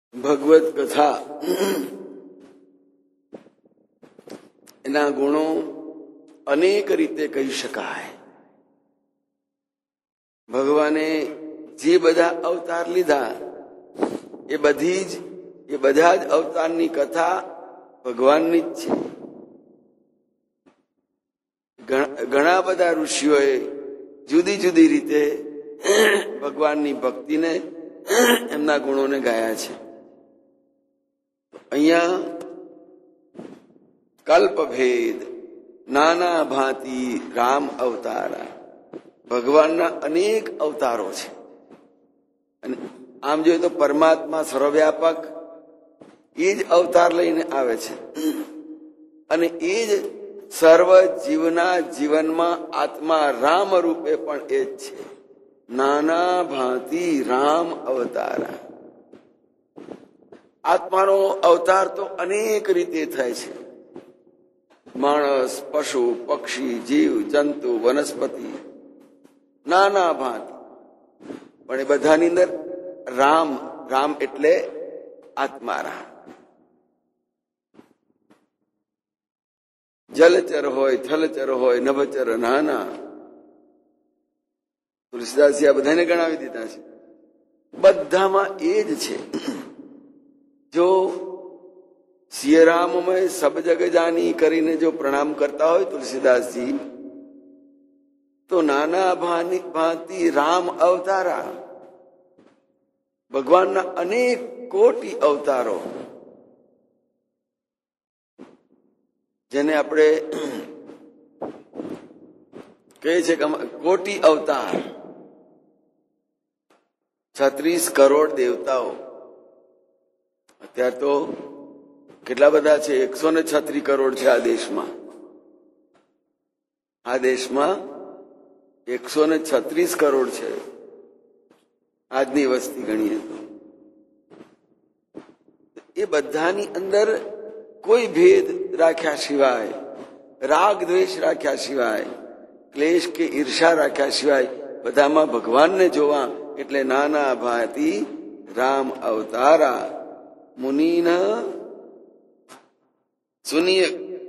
ભગવદ કથા એના ગુણો અનેક રીતે કહી શકાય. ભગવાને જે બધા અવતાર લીધા એ બધા જ અવતારની કથા ભગવાનની જ છે. ઘણા બધા ઋષિઓએ જુદી જુદી રીતે ભગવાનની ભક્તિને એમના ગુણોને ગાયા છે. અહીંયા કલ્પભેદ નાના ભાંતિ રામ અવતારા, ભગવાનના અનેક અવતારો છે. અને આમ જોઈએ તો પરમાત્મા સર્વવ્યાપક એ જ અવતાર લઈને આવે છે અને એ જ સર્વ જીવના જીવનમાં આત્મા રામ રૂપે પણ એ જ છે. નાના ભાંતિ રામ અવતારા. આત્માનો અવતાર તો અનેક રીતે થાય છે. માણસ, પશુ, પક્ષી, જીવ, જંતુ, વનસ્પતિ, નાના ભાંતિ. પણ એ બધાની અંદર રામ, રામ એટલે આત્મા રામ. જલચર હોય, થલચર હોય, નભચર, નાના. તુલસીદાસજી આ બધાને ગણાવી દીધા છે. બધામાં એ જ છે. જો સિયરામમય સબ જગ જાની કરીને જો પ્રણામ કરતા હોય તુલસીદાસજી, તો નાના ભાંતિ રામ અવતારા, ભગવાનના અનેક કોટી અવતારો, જેને આપણે કહે છે કે કોટી અવતાર. 36 કરોડ દેવતાઓ. અત્યારે તો કેટલા બધા છે? 136 કરોડ છે આ દેશમાં. આ દેશમાં 136 કરોડ છે આજની વસ્તી ગણીએ તો. એ બધાની અંદર કોઈ ભેદ રાખ્યા સિવાય, રાગ દ્વેષ રાખ્યા સિવાય, ક્લેશ કે ઈર્ષા રાખ્યા સિવાય બધામાં ભગવાનને જોવા. એટલે નાના ભાંતિ રામ અવતારા મુનિન સુનિય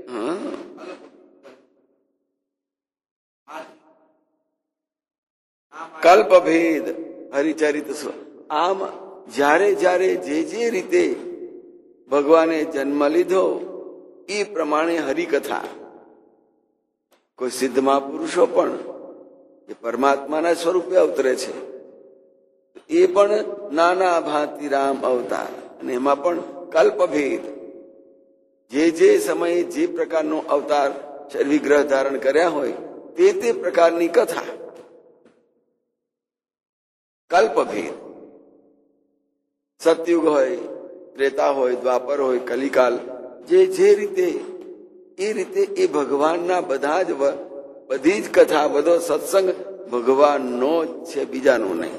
કલ્પભેદ હરિચરિત. આમ જ્યારે જ્યારે જે રીતે ભગવાને જન્મ લીધો એ પ્રમાણે હરિકથા. કોઈ સિદ્ધ મહાપુરુષો પણ એ પરમાત્માના સ્વરૂપે અવતરે છે. એ પણ નાના ભાંતિ રામ અવતાર. અને એમાં પણ કલ્પભેદ. જે સમયે જે પ્રકારનો અવતાર વિગ્રહ ધારણ કર્યા હોય તે પ્રકારની કથા. કલ્પભેદ. સતયુગ હોય, ત્રેતા હોય, દ્વાપર હોય, કલિકાલ, જે રીતે એ રીતે એ ભગવાનના બધી જ કથા, બધો સત્સંગ ભગવાનનો જ છે, બીજાનો નહીં.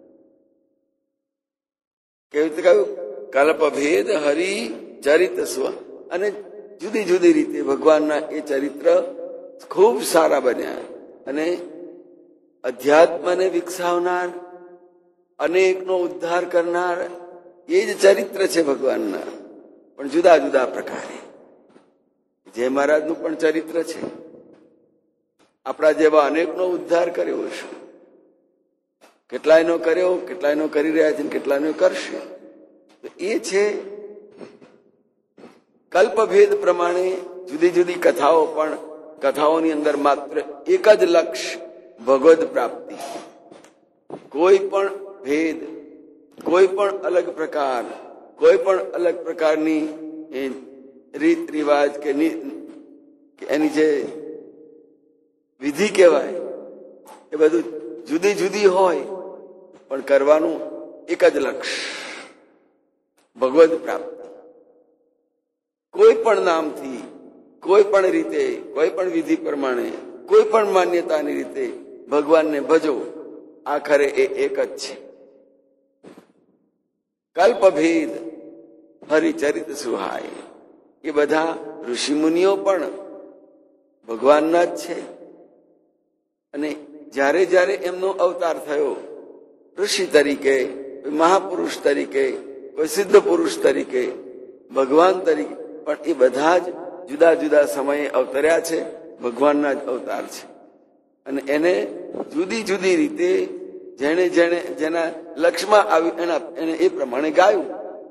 કેવી રીતે કહ્યું? કલ્પભેદ હરિ ચરિત સ્વ. અને જુદી જુદી રીતે ભગવાનના એ ચરિત્ર ખૂબ સારા બન્યા. અને અધ્યાત્મને વિકસાવનાર, અનેકનો ઉદ્ધાર કરનાર એ જ ચરિત્ર છે ભગવાનના, પણ જુદા જુદા પ્રકારે. જય મહારાજનું પણ ચરિત્ર છે. આપણા જેવા અનેકનો ઉદ્ધાર કર્યો છે. કેટલાયનો કર્યો, કેટલાયનો કરી રહ્યા છે, કેટલાયનો કરશે. એ છે કલ્પભેદ પ્રમાણે જુદી જુદી કથાઓ. પણ કથાઓની અંદર માત્ર એક જ લક્ષ્ય, ભગવદ પ્રાપ્તિ. કોઈ પણ ભેદ, કોઈ પણ અલગ પ્રકાર, કોઈ પણ અલગ પ્રકારની રીત રિવાજ કે એની જે વિધિ કહેવાય એ બધું જુદી જુદી હોય, પણ કરવાનું એક જ લક્ષ્ય, ભગવદ પ્રાપ્તિ. કોઈ પણ નામથી, કોઈ પણ રીતે, કોઈ પણ વિધિ પ્રમાણે, કોઈ પણ માન્યતાની રીતે ભગવાનને ભજો. આખરે એ એક જ છે. કલ્પભેદ હરિચરિત સુહાય. એ બધા ઋષિમુનિઓ પણ ભગવાનના જ છે. અને જ્યારે જ્યારે એમનો અવતાર થયો, ઋષિ તરીકે, મહાપુરુષ તરીકે, કોઈ સિદ્ધ પુરુષ તરીકે, ભગવાન તરીકે, પણ એ બધા જ જુદા જુદા સમયે અવતર્યા છે, ભગવાનના જ અવતાર છે. અને એને જુદી જુદી રીતે જેને જેને જેના લક્ષ્યમાં આવ્યું એને એ પ્રમાણે ગાયું,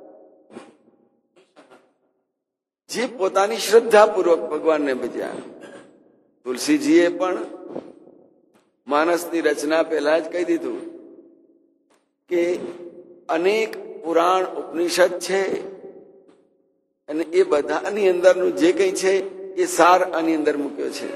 જે પોતાની શ્રદ્ધાપૂર્વક ભગવાનને ભજ્યા. તુલસીજીએ પણ માનસની રચના પહેલા જ કહી દીધું કે અનેક પુરાણ ઉપનિષદ છે અને એ બધાની અંદરનું જે કંઈ છે એ સાર આની અંદર મૂક્યો છે.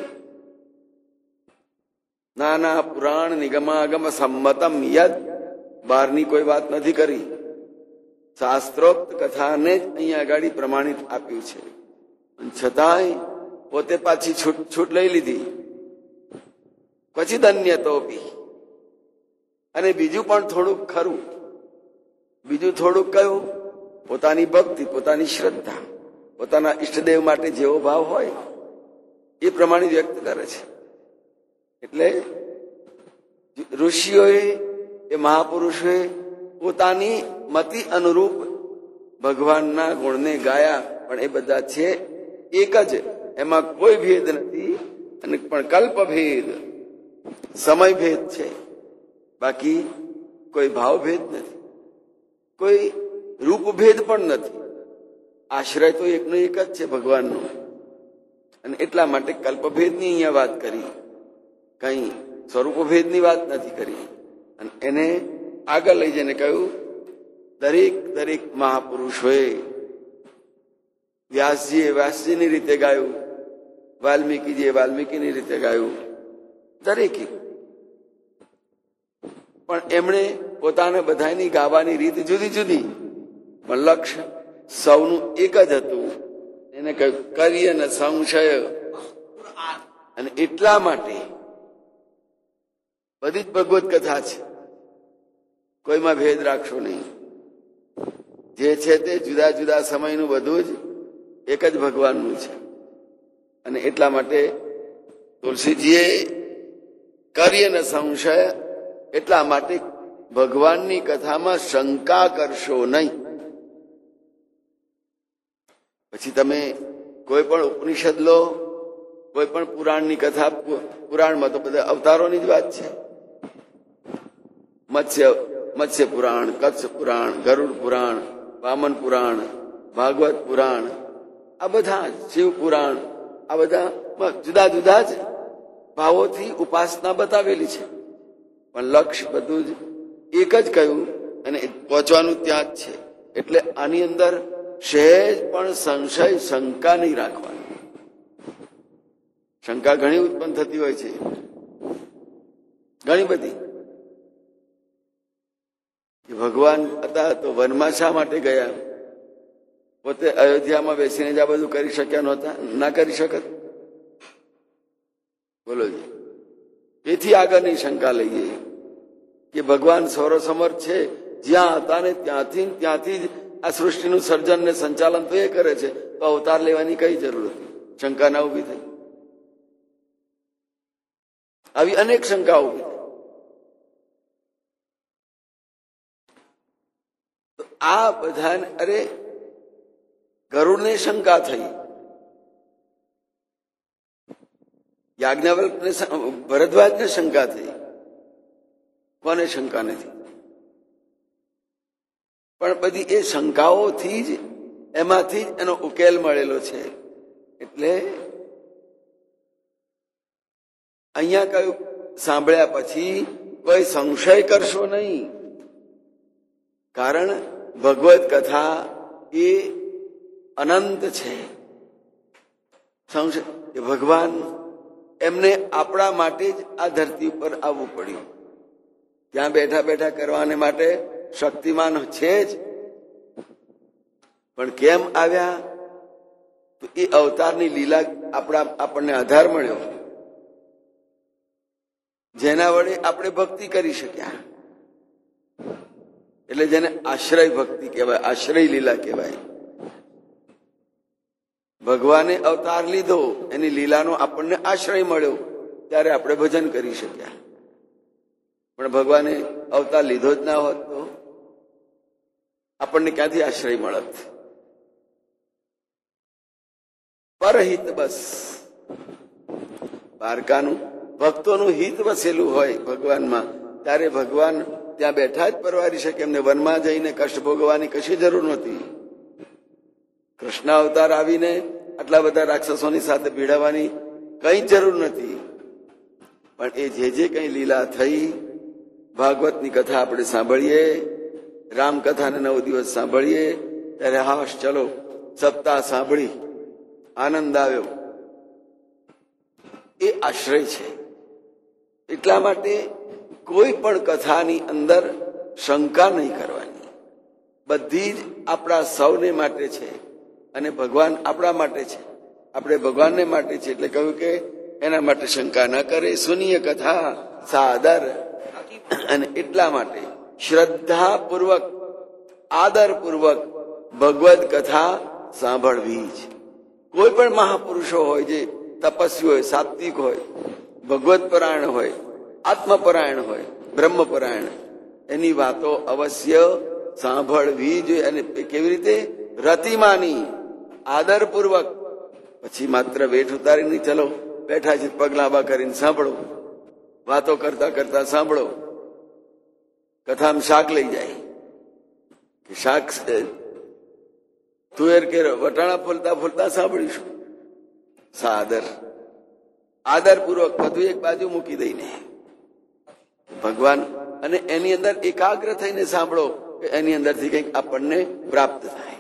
નાના પુરાણ નિગમાગમ સંમતમ યદ, બહારની કોઈ વાત નથી કરી, શાસ્ત્રોક્ત કથાને જ અહીંયા આગળ પ્રમાણિત આપ્યું છે. છતાંય પોતે પાછી છૂટ લઈ લીધી. પછી ધન્ય તો બી, અને બીજું પણ થોડુંક ખરું. બીજું થોડુંક કયું? પોતાની ભક્તિ, પોતાની શ્રદ્ધા, પોતાના ઈષ્ટદેવ માટે જેવો ભાવ હોય એ પ્રમાણે વ્યક્ત કરે છે. એટલે ઋષિઓએ, એ મહાપુરુષોએ પોતાની મતિ અનુરૂપ ભગવાનના ગુણને ગાયા, પણ એ બધા છે એક જ, એમાં કોઈ ભેદ નથી. અને પણ કલ્પભેદ, સમય ભેદ છે, બાકી કોઈ ભાવભેદ નથી, કોઈ રૂપભેદ પણ નથી. આશ્રય તો એકનો એક જ છે ભગવાનનો. અને એટલા માટે કલ્પભેદની અહીંયા વાત કરી, કઈ સ્વરૂપભેદની વાત નથી કરી. અને એને આગળ લઈ જઈને કહ્યું, દરેક દરેક મહાપુરુષોએ, વ્યાસજીએ વ્યાસજીની રીતે ગાયું, વાલ્મીકીજીએ વાલ્મીકીની રીતે ગાયું, દરેકે. પણ એમણે પોતાને બધાની ગાવાની રીત જુદી જુદી, પણ લક્ષ્ય સૌનું એક જ હતું. એને કહ્યું કરી અને સંશય. અને એટલા માટે બધી જ ભગવત કથા છે, કોઈમાં ભેદ રાખશો નહીં. જે છે તે જુદા જુદા સમયનું બધું જ એક જ ભગવાનનું છે. અને એટલા માટે તુલસીજીએ કરી અને સંશય, એટલા માટે ભગવાનની કથામાં શંકા કરશો નહીં. પછી તમે કોઈ પણ ઉપનિષદ લો, કોઈ પણ પુરાણની કથા, પુરાણમાં તો બધા અવતારોની જ વાત છે. મત્સ્ય પુરાણ, કચ્છ પુરાણ, ગરુડ પુરાણ, વામન પુરાણ, ભાગવત પુરાણ, આ બધા શિવ પુરાણ, આ બધા જુદા જુદા જ ભાવોથી ઉપાસના બતાવેલી છે, પણ લક્ષ્ય બધું જ એક જ કહ્યું અને પહોંચવાનું ત્યાં જ છે. એટલે આની અંદર સહેજ પણ સંશય, શંકા નહીં રાખવાની. શંકા ઘણી ઉત્પન્ન થતી હોય છે, ઘણી બધી. ભગવાન હતા તો વનમાં શા માટે ગયા? પોતે અયોધ્યામાં બેસીને જ આ બધું કરી શક્યા નહોતા? ના કરી શકત? બોલો જી. એથી આગળની શંકા લઈએ કે ભગવાન સર્વસમર્થ છે, જ્યાં હતા ને ત્યાંથી જ આ સૃષ્ટિનું સર્જન ને સંચાલન તો એ કરે છે, તો અવતાર લેવાની કઈ જરૂર હતી? શંકા ના ઉભી થઈ? આવી અનેક શંકાઓ ઉભી થઈ. આ બધા, અરે ગરુડને શંકા થઈ, યાજ્ઞવલ્કને, ભરદ્વાજને શંકા થઈ, કોને શંકા નથી? પણ બધી એ શંકાઓથી જ, એમાંથી જ એનો ઉકેલ મળેલો છે. એટલે અહીંયા કયું સાંભળ્યા પછી કોઈ સંશય કરશો નહીં, કારણ ભગવત કથા એ અનંત છે. સંશય કે ભગવાન એમને આપણા માટે જ આ ધરતી ઉપર આવવું પડ્યું. ત્યાં બેઠા બેઠા કરવાને માટે શક્તિમાન છે જ, પણ કેમ આવ્યા? તો એ અવતારની લીલા આપણને આધાર મળ્યો, જેના વડે આપણે ભક્તિ કરી શક્યા. એટલે જેને આશ્રય ભક્તિ કહેવાય, આશ્રય લીલા કહેવાય. ભગવાને અવતાર લીધો, એની લીલાનો આપણને આશ્રય મળ્યો, ત્યારે આપણે ભજન કરી શક્યા. પણ ભગવાને અવતાર લીધો જ ના હોત તો આપણને ક્યાંથી આશ્રય મળત? પરહિત બસ. દ્વારકાનું ભક્તોનું હિત વસેલું હોય ભગવાનમાં, ત્યારે ભગવાન ત્યાં બેઠા જ પરવારી શકે. એમને વનમાં જઈને કષ્ટ ભોગવવાની કશી જરૂર નહોતી. કૃષ્ણ અવતાર આવીને આટલા બધા રાક્ષસોની સાથે ભીડાવાની કઈ જરૂર નથી. પણ એ જે કઈ લીલા થઈ, ભાગવતની કથા આપણે સાંભળીએ, રામકથાને 9 દિવસ સાંભળીએ, ત્યારે હાશ ચલો સપ્તાહ સાંભળી આનંદ આવ્યો. એ આશ્રય છે. એટલા માટે કોઈ પણ કથાની અંદર શંકા નહીં કરવાની. બધી જ આપણા સૌને માટે છે અને ભગવાન આપણા માટે છે, આપણે ભગવાનને માટે છે. એટલે કહ્યું કે એના માટે શંકા ન કરે. સુનીય કથા સાદર. અને એટલા માટે શ્રદ્ધાપૂર્વક આદરપૂર્વક ભગવદ કથા સાંભળવી જ. કોઈ પણ મહાપુરુષો હોય, જે તપસ્વી હોય, સાત્વિક હોય, ભગવત પરાયણ હોય, આત્મપરાયણ હોય, બ્રહ્મપરાયણ, એની વાતો અવશ્ય સાંભળવી જોઈએ. અને કેવી રીતે? રતિમાની, આદરપૂર્વક. પછી માત્ર વેઠ ઉતારીને ચલો બેઠા છે પગ લાંબા કરીને સાંભળો, વાતો કરતા કરતા સાંભળો. કથામાં શાક લઈ જાય કે શાક તુવેર કે વટાણા ફૂલતા ફૂલતા સાંભળીશું. સાદર, આદરપૂર્વક બધું એક બાજુ મૂકી દઈને ભગવાન, અને એની અંદર એકાગ્ર થઈને સાંભળો કે એની અંદરથી કંઈક આપણને પ્રાપ્ત થાય.